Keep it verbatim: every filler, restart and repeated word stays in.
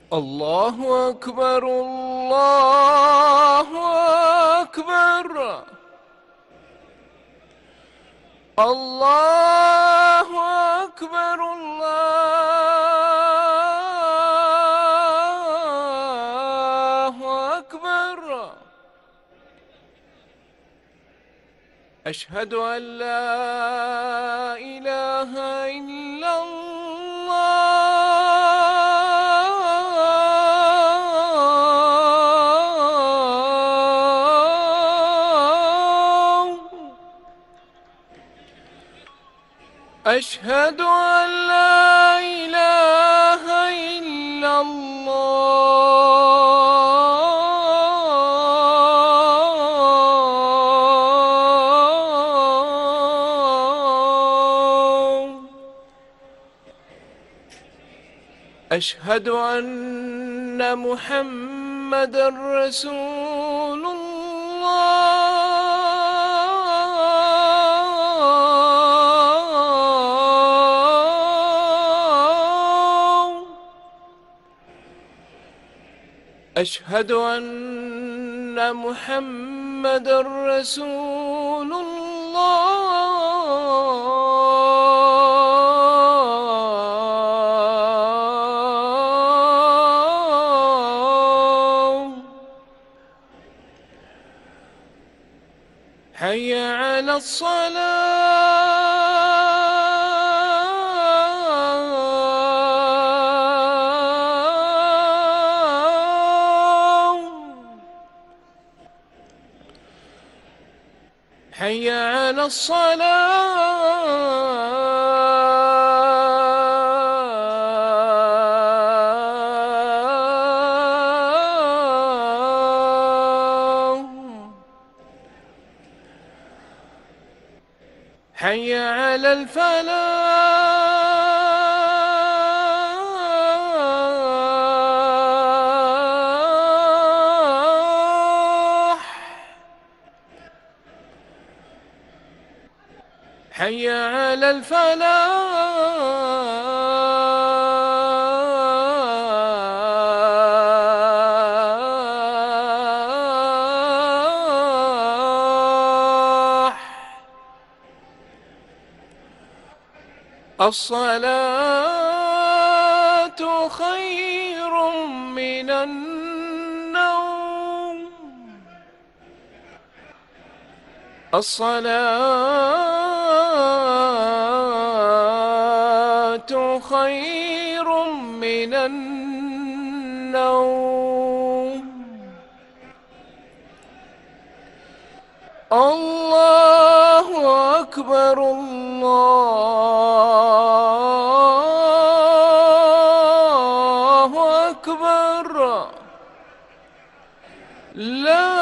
الله أكبر الله أكبر. الله أكبر الله أكبر. أشهد أن لا إله إلا الله. أشهد أن لا إله إلا الله. أشهد أن محمدًا رسول الله. أشهد أن محمدًا رسول الله. حي على الصلاة. حي على الصلاة. حي على الفلاح. حي على الفلاح. الصلاة خير من النوم. الصلاة خير من النوم. الله أكبر الله أكبر. لا